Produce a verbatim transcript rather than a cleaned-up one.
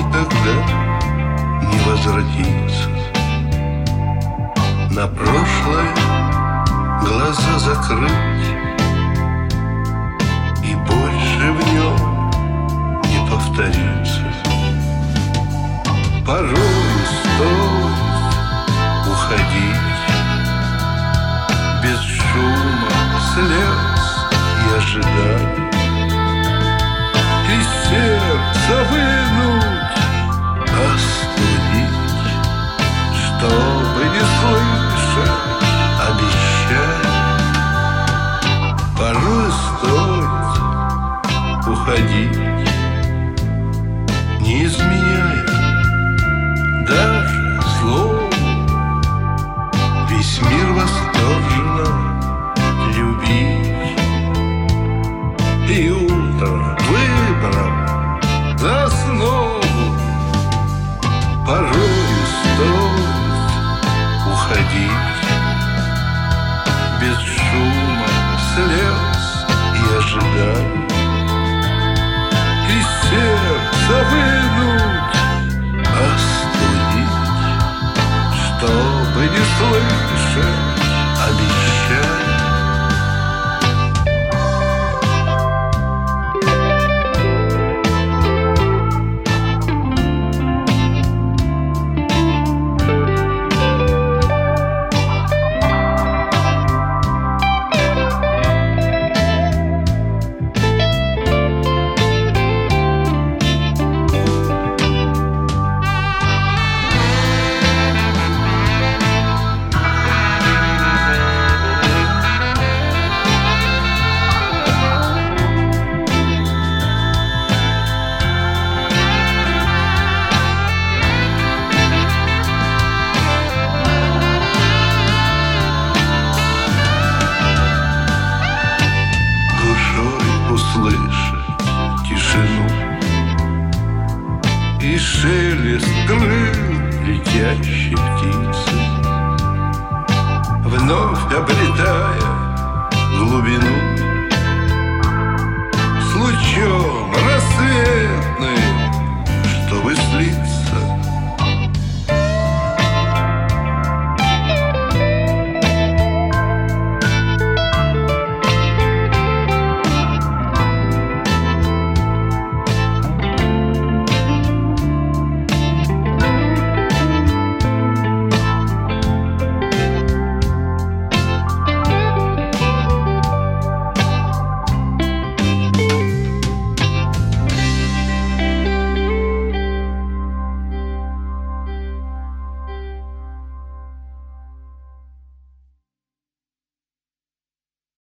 никогда не возвратится. На прошлое глаза закрыть и больше в нем не повторится. Порой стоит уходить без шума, слез и ожиданий, и сердце вынуть, остудить, чтобы не слышать обещаний. Порой стоит уходить, не изменяя даже слову. Весь мир восторженно любить, и утром выбрав за основу. Порою стоит уходить без шума, слез и ожиданий, и сердце вынуть, остудить, чтобы не слышать обещаний. Услышать тишину и шелест крыл летящей птицы, вновь обретая глубину. С лучом рассвет